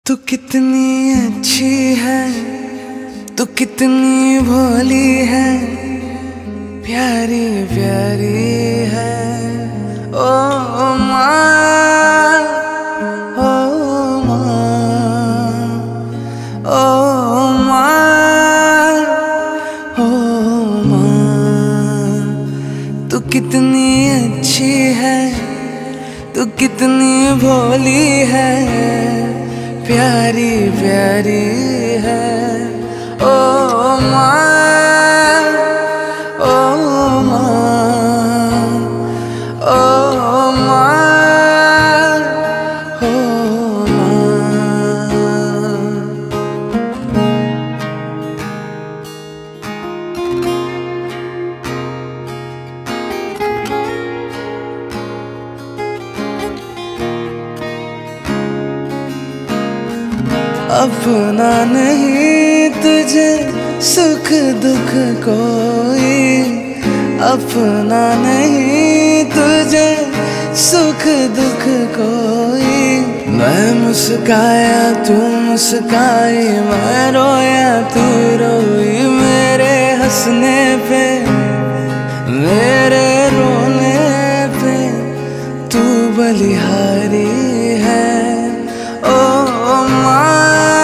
तू कितनी अच्छी है, तू कितनी भोली है, प्यारी प्यारी है। ओ माँ, ओ माँ, ओ माँ, ओ माँ। तू कितनी अच्छी है, तू कितनी भोली है, प्यारी प्यारी है। ओ माँ, ओ माँ, ओ माँ, ओ माँ। अपना नहीं तुझे सुख दुख कोई, अपना नहीं तुझे सुख दुख कोई। मैं मुस्काया तू मुस्काई, मैं रोया तू रोई। मेरे हंसने पे मेरे रोने पे तू बलिहारी है। ओ माँ,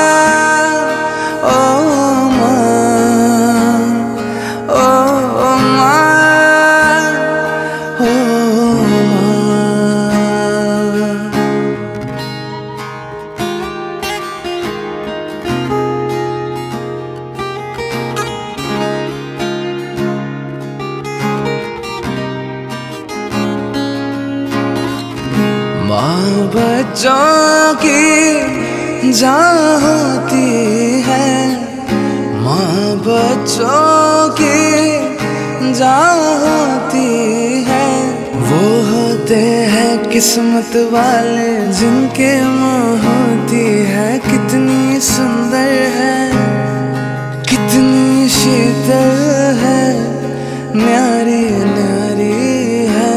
माँ बच्चों की जान होती है, माँ बच्चों की जान होती है। वो होते हैं किस्मत वाले जिनके माँ होती है। कितनी सुंदर है, कितनी शीतल है, न्यारी न्यारी है।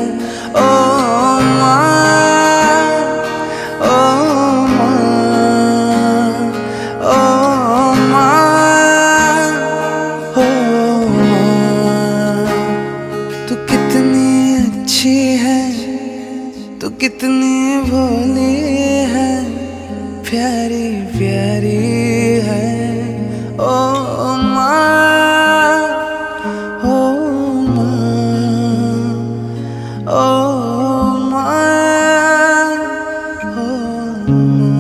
तू कितनी अच्छी है, तू कितनी भोली है, प्यारी प्यारी है। ओ माँ, ओ माँ, ओ माँ, ओ माँ।